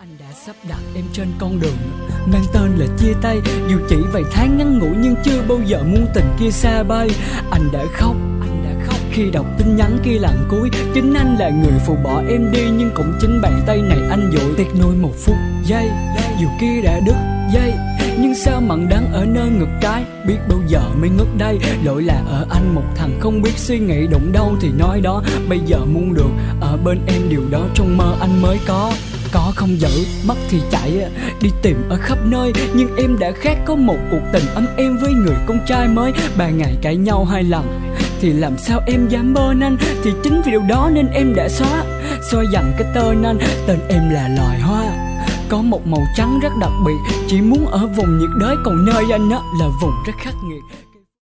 Anh đã sắp đặt em trên con đường mang tên là chia tay. Dù chỉ vài tháng ngắn ngủi nhưng chưa bao giờ muốn tình kia xa bay. Anh đã khóc khi đọc tin nhắn kia lần cuối. Chính anh là người phụ bỏ em đi, nhưng cũng chính bàn tay này anh dội tiếc nuối một phút giây. Dù kia đã đứt dây, nhưng sao mặn đắng ở nơi ngực trái. Biết bao giờ mới ngất đây, lỗi là ở anh, một thằng không biết suy nghĩ, đụng đâu thì nói đó. Bây giờ muốn được ở bên em, điều đó trong mơ anh mới có không giữ, mất thì chạy đi tìm ở khắp nơi. Nhưng em đã khác, có một cuộc tình ấm em với người con trai mới. 3 ngày cãi nhau 2 lần thì làm sao em dám bên anh. Thì chính vì điều đó nên em đã xóa dần cái tên anh. Tên em là loài hoa, có một màu trắng rất đặc biệt, chỉ muốn ở vùng nhiệt đới. Còn nơi anh là vùng rất khắc nghiệt.